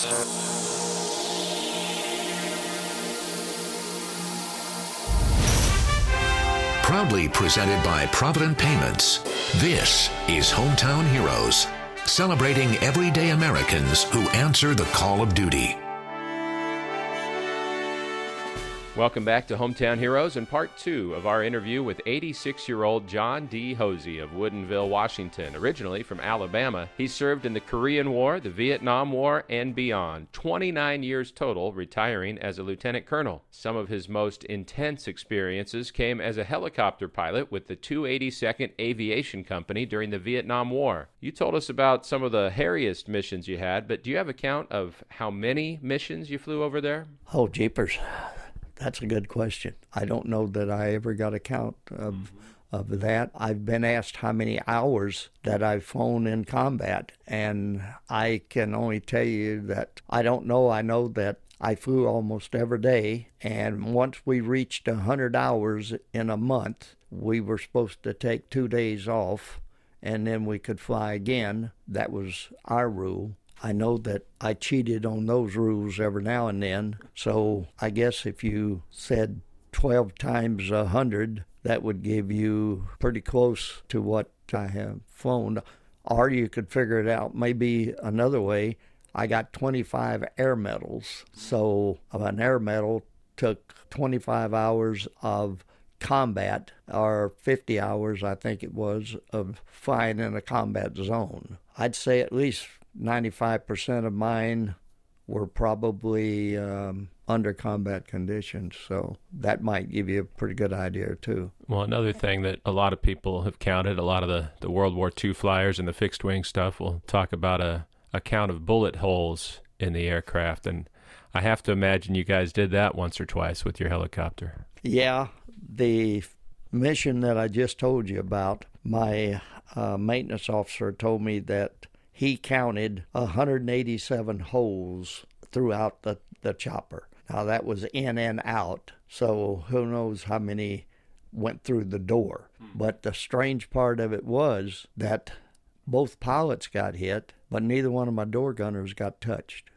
Proudly presented by Provident Payments, this is Hometown Heroes, celebrating everyday Americans who answer the call of duty. Welcome back to Hometown Heroes and part 2 of our interview with 86-year-old John D. Hosey of Woodinville, Washington. Originally from Alabama, he served in the Korean War, the Vietnam War, and beyond. 29 years total, retiring as a lieutenant colonel. Some of his most intense experiences came as a helicopter pilot with the 282nd Aviation Company during the Vietnam War. You told us about some of the hairiest missions you had, but do you have a count of how many missions you flew over there? Oh, jeepers. That's a good question. I don't know that I ever got a count of that. I've been asked how many hours that I've flown in combat, and I can only tell you that I don't know. I know that I flew almost every day, and once we reached 100 hours in a month, we were supposed to take 2 days off, and then we could fly again. That was our rule. I know that I cheated on those rules every now and then, so I guess if you said 12 times 100, that would give you pretty close to what I have flown. Or you could figure it out maybe another way. I got 25 air medals, so an air medal took 25 hours of combat, or 50 hours, I think it was, of flying in a combat zone. I'd say at least 95% of mine were probably under combat conditions, so that might give you a pretty good idea too. Well, another thing that a lot of people have counted, a lot of the World War II flyers and the fixed wing stuff will talk about a count of bullet holes in the aircraft, and I have to imagine you guys did that once or twice with your helicopter. Yeah, the mission that I just told you about, my maintenance officer told me that he counted 187 holes throughout the chopper. Now, that was in and out, so who knows how many went through the door. But the strange part of it was that both pilots got hit, but neither one of my door gunners got touched.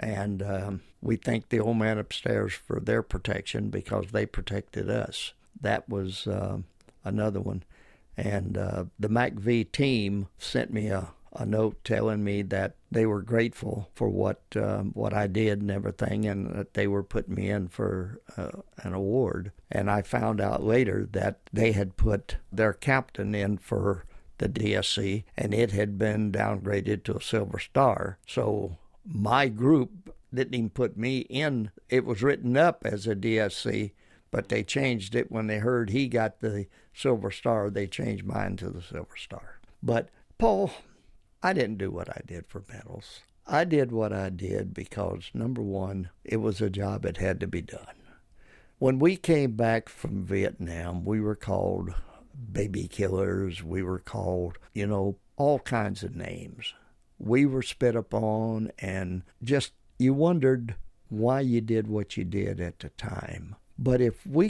And we thank the old man upstairs for their protection because they protected us. That was another one. And the MACV team sent me a note telling me that they were grateful for what I did and everything, and that they were putting me in for an award. And I found out later that they had put their captain in for the DSC, and it had been downgraded to a Silver Star. So my group didn't even put me in. It was written up as a DSC, but they changed it when they heard he got the Silver Star. They changed mine to the Silver Star. But, Paul, I didn't do what I did for medals. I did what I did because, number one, it was a job that had to be done. When we came back from Vietnam, we were called baby killers. We were called, all kinds of names. We were spit upon, and just, you wondered why you did what you did at the time. But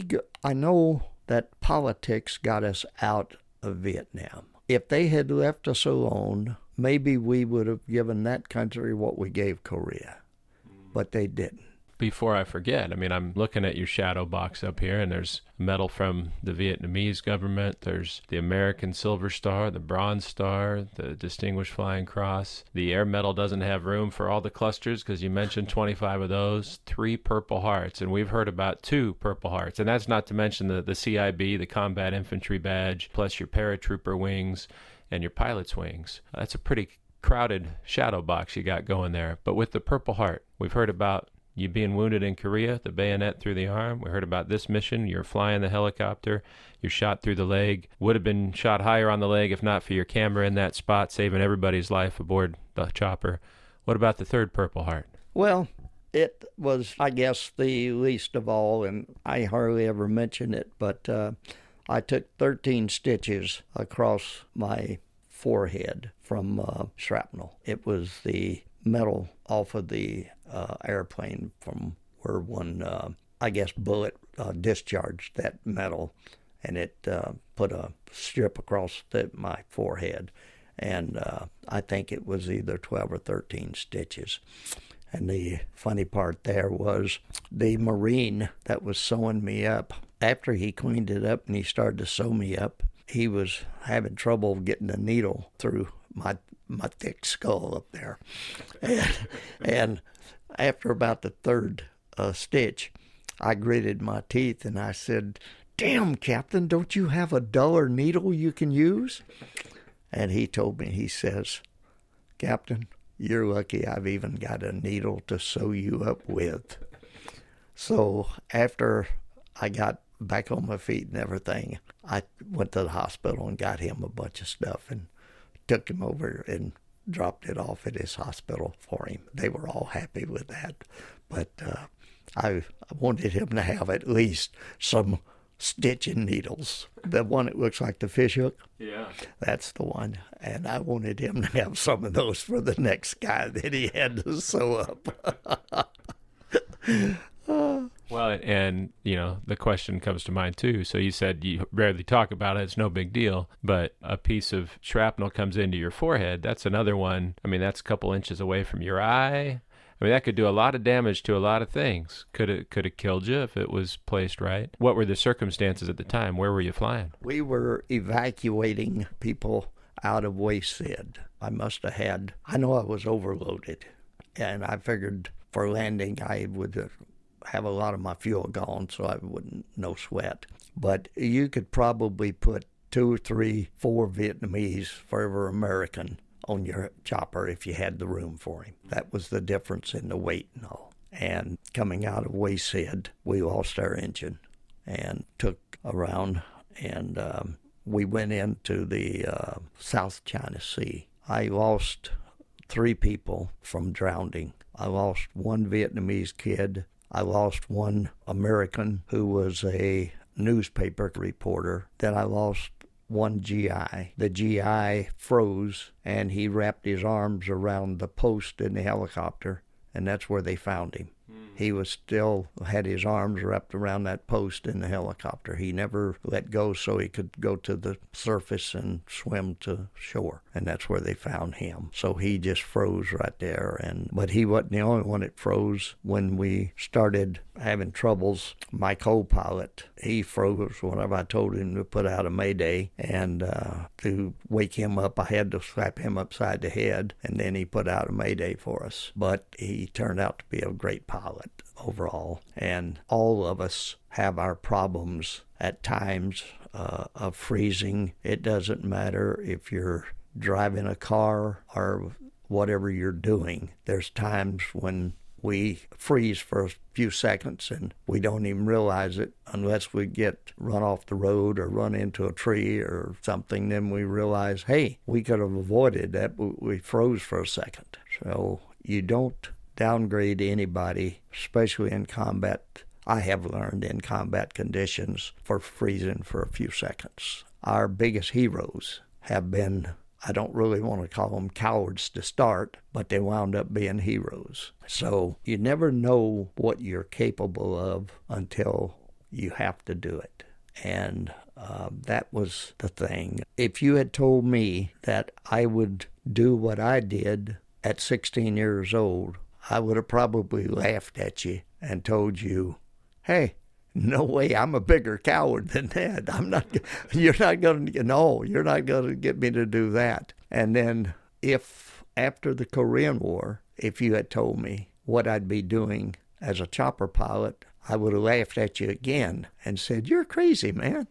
I know that politics got us out of Vietnam. If they had left us alone, maybe we would have given that country what we gave Korea, but they didn't. Before I forget, I'm looking at your shadow box up here, and there's a medal from the Vietnamese government. There's the American Silver Star, the Bronze Star, the Distinguished Flying Cross. The Air Medal doesn't have room for all the clusters because you mentioned 25 of those, 3 Purple Hearts, and we've heard about 2 Purple Hearts. And that's not to mention the CIB, the Combat Infantry Badge, plus your paratrooper wings and your pilot's wings. That's a pretty crowded shadow box you got going there. But with the Purple Heart, we've heard about you being wounded in Korea, the bayonet through the arm. We heard about this mission. You're flying the helicopter. You're shot through the leg. Would have been shot higher on the leg if not for your camera in that spot, saving everybody's life aboard the chopper. What about the 3rd Purple Heart? Well, it was, I guess, the least of all, and I hardly ever mention it, but I took 13 stitches across my forehead from shrapnel. It was the metal off of the airplane from where one, bullet discharged that metal, and it put a strip across my forehead. And I think it was either 12 or 13 stitches. And the funny part there was the Marine that was sewing me up, after he cleaned it up and he started to sew me up, he was having trouble getting the needle through my thick skull up there. And after about the third stitch, I gritted my teeth and I said, "Damn, Captain, don't you have a duller needle you can use?" And he told me, he says, "Captain, you're lucky I've even got a needle to sew you up with." So after I got back on my feet and everything, I went to the hospital and got him a bunch of stuff and took him over and dropped it off at his hospital for him. They were all happy with that. But I wanted him to have at least some stitching needles. The one that looks like the fish hook, Yeah. that's the one. And I wanted him to have some of those for the next guy that he had to sew up. Well, and, the question comes to mind, too. So you said you rarely talk about it. It's no big deal. But a piece of shrapnel comes into your forehead. That's another one. I mean, that's a couple inches away from your eye. I mean, that could do a lot of damage to a lot of things. Could it killed you if it was placed right? What were the circumstances at the time? Where were you flying? We were evacuating people out of Waysid. I know I was overloaded. And I figured for landing I would have a lot of my fuel gone, so I wouldn't, no sweat. But you could probably put 2, 3, 4 Vietnamese for every American on your chopper if you had the room for him. That was the difference in the weight and all. And coming out of Waysid, we lost our engine and took around, and we went into the South China Sea. I lost 3 people from drowning. I lost 1 Vietnamese kid. I lost 1 American who was a newspaper reporter. Then I lost 1 GI. The GI froze, and he wrapped his arms around the post in the helicopter, and that's where they found him. He was still had his arms wrapped around that post in the helicopter. He never let go so he could go to the surface and swim to shore, and that's where they found him. So he just froze right there. But he wasn't the only one that froze. When we started having troubles, my co-pilot, he froze whenever I told him to put out a mayday, and to wake him up, I had to slap him upside the head, and then he put out a mayday for us. But he turned out to be a great pilot overall, and all of us have our problems at times of freezing. It doesn't matter if you're driving a car or whatever you're doing. There's times when we freeze for a few seconds and we don't even realize it unless we get run off the road or run into a tree or something. Then we realize, hey, we could have avoided that, but we froze for a second. So you don't downgrade anybody, especially in combat. I have learned in combat conditions for freezing for a few seconds. Our biggest heroes have been, I don't really want to call them cowards to start, but they wound up being heroes. So you never know what you're capable of until you have to do it. And that was the thing. If you had told me that I would do what I did at 16 years old, I would have probably laughed at you and told you, hey, no way, I'm a bigger coward than that. You're not going to get me to do that. And then if after the Korean War, if you had told me what I'd be doing as a chopper pilot, I would have laughed at you again and said, you're crazy, man.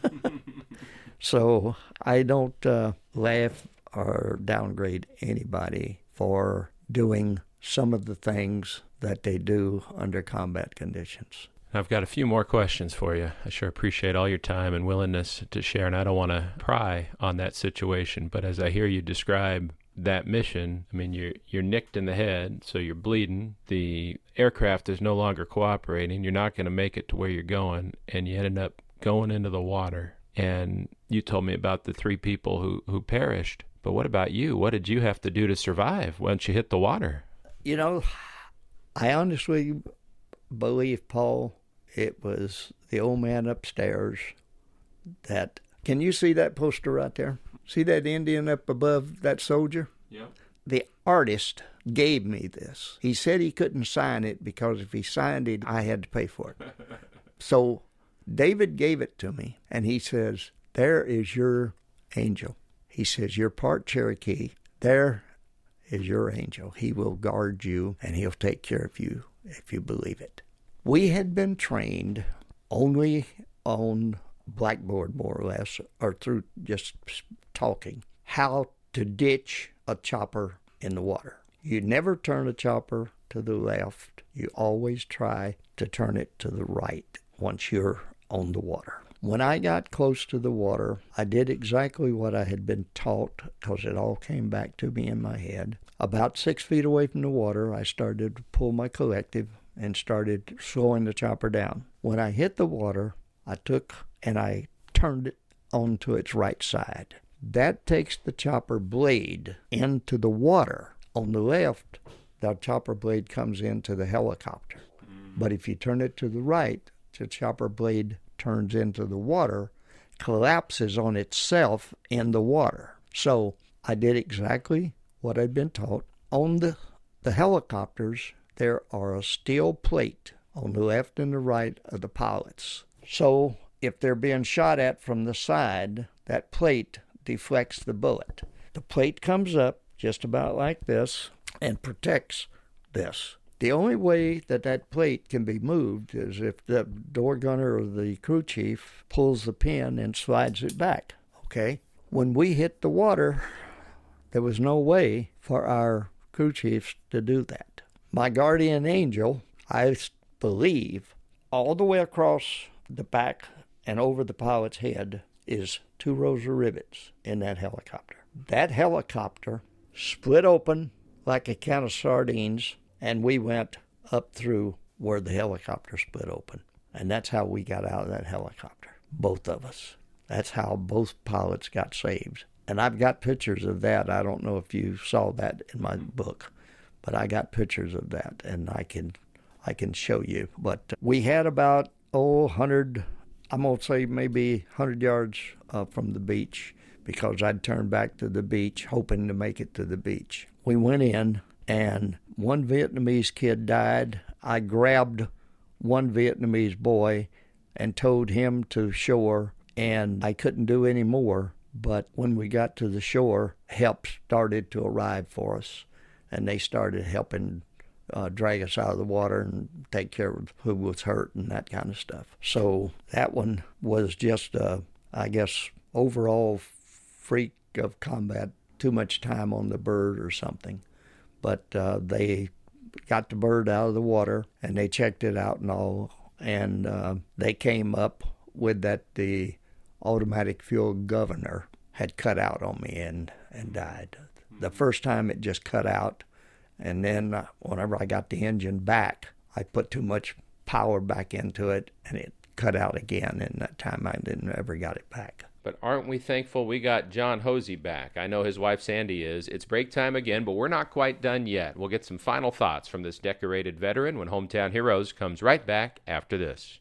So I don't laugh or downgrade anybody for doing some of the things that they do under combat conditions. I've got a few more questions for you. I sure appreciate all your time and willingness to share, and I don't want to pry on that situation, but as I hear you describe that mission, I mean, you're nicked in the head, so you're bleeding. The aircraft is no longer cooperating. You're not going to make it to where you're going, and you ended up going into the water. And you told me about the 3 people who perished, but what about you? What did you have to do to survive once you hit the water? You know, I honestly believe, Paul, it was the old man upstairs that... Can you see that poster right there? See that Indian up above that soldier? Yeah. The artist gave me this. He said he couldn't sign it because if he signed it, I had to pay for it. So David gave it to me, and he says, there is your angel. He says, you're part Cherokee. There is your angel. He will guard you, and he'll take care of you if you believe it. We had been trained only on blackboard, more or less, or through just talking, how to ditch a chopper in the water. You never turn a chopper to the left. You always try to turn it to the right once you're on the water. When I got close to the water, I did exactly what I had been taught because it all came back to me in my head. About 6 feet away from the water, I started to pull my collective and started slowing the chopper down. When I hit the water, I took and I turned it onto its right side. That takes the chopper blade into the water. On the left, the chopper blade comes into the helicopter. But if you turn it to the right, the chopper blade turns into the water, collapses on itself in the water. So I did exactly what I'd been taught. On the helicopters, there are a steel plate on the left and the right of the pilots. So if they're being shot at from the side, that plate deflects the bullet. The plate comes up just about like this and protects this. The only way that plate can be moved is if the door gunner or the crew chief pulls the pin and slides it back, okay? When we hit the water, there was no way for our crew chiefs to do that. My guardian angel, I believe, all the way across the back and over the pilot's head is 2 rows of rivets in that helicopter. That helicopter split open like a can of sardines, and we went up through where the helicopter split open. And that's how we got out of that helicopter, both of us. That's how both pilots got saved. And I've got pictures of that. I don't know if you saw that in my book, but I got pictures of that, and I can show you. But we had about, 100, I'm going to say maybe 100 yards from the beach, because I'd turned back to the beach hoping to make it to the beach. We went in, and one Vietnamese kid died. I grabbed one Vietnamese boy and towed him to shore, and I couldn't do any more. But when we got to the shore, help started to arrive for us, and they started helping drag us out of the water and take care of who was hurt and that kind of stuff. So that one was just, I guess, overall freak of combat, too much time on the bird or something. But they got the bird out of the water, and they checked it out and all, and they came up with that the automatic fuel governor had cut out on me and died. The first time it just cut out, and then whenever I got the engine back, I put too much power back into it, and it cut out again, and that time I didn't ever got it back. But aren't we thankful we got John Hosey back? I know his wife Sandy is. It's break time again, but we're not quite done yet. We'll get some final thoughts from this decorated veteran when Hometown Heroes comes right back after this.